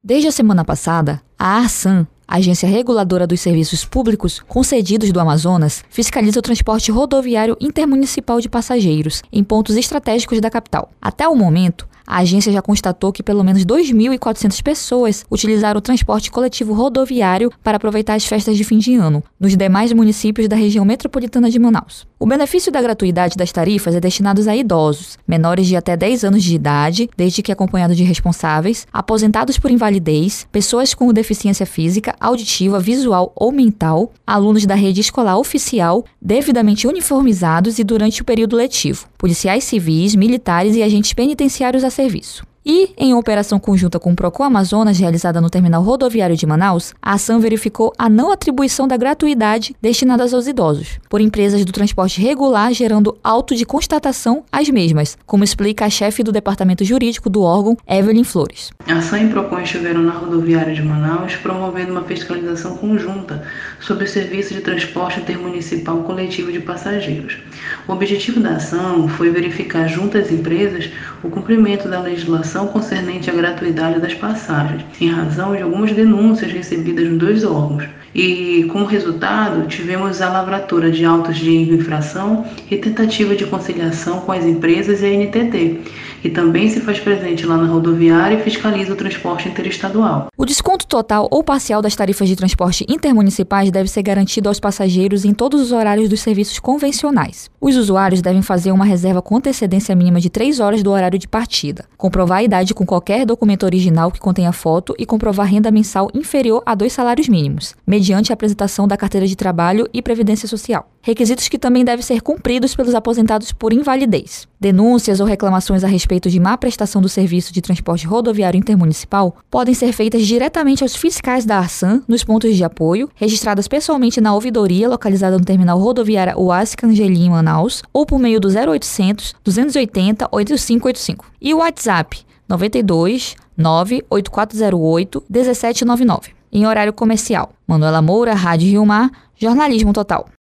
Desde a semana passada, a ARSAN, Agência Reguladora dos Serviços Públicos Concedidos do Amazonas, fiscaliza o transporte rodoviário intermunicipal de passageiros em pontos estratégicos da capital. Até o momento, a agência já constatou que pelo menos 2.400 pessoas utilizaram o transporte coletivo rodoviário para aproveitar as festas de fim de ano, nos demais municípios da região metropolitana de Manaus. O benefício da gratuidade das tarifas é destinado a idosos, menores de até 10 anos de idade, desde que acompanhados de responsáveis, aposentados por invalidez, pessoas com deficiência física, auditiva, visual ou mental, alunos da rede escolar oficial, devidamente uniformizados e durante o período letivo, policiais civis, militares e agentes penitenciários a serviço. E, em operação conjunta com o Procon Amazonas, realizada no terminal rodoviário de Manaus, a ação verificou a não atribuição da gratuidade destinadas aos idosos, por empresas do transporte regular, gerando auto de constatação às mesmas, como explica a chefe do departamento jurídico do órgão, Evelyn Flores. A ação e Procon estiveram na rodoviária de Manaus promovendo uma fiscalização conjunta sobre o serviço de transporte intermunicipal coletivo de passageiros. O objetivo da ação foi verificar junto às empresas o cumprimento da legislação concernente à gratuidade das passagens, em razão de algumas denúncias recebidas nos dois órgãos. E, como resultado, tivemos a lavratura de autos de infração e tentativa de conciliação com as empresas e a NTT, que também se faz presente lá na rodoviária e fiscaliza o transporte interestadual. O desconto total ou parcial das tarifas de transporte intermunicipais deve ser garantido aos passageiros em todos os horários dos serviços convencionais. Os usuários devem fazer uma reserva com antecedência mínima de 3 horas do horário de partida, comprovar a idade com qualquer documento original que contenha foto e comprovar renda mensal inferior a 2 salários mínimos, mediante a apresentação da carteira de trabalho e previdência social. Requisitos que também devem ser cumpridos pelos aposentados por invalidez. Denúncias ou reclamações a respeito de má prestação do serviço de transporte rodoviário intermunicipal podem ser feitas diretamente aos fiscais da ARSAN nos pontos de apoio, registradas pessoalmente na ouvidoria localizada no terminal rodoviária Oasi Cangelim, em Manaus, ou por meio do 0800 280 8585. E o WhatsApp 92 98408 1799. Em horário comercial. Manuela Moura, Rádio Rio Mar, Jornalismo Total.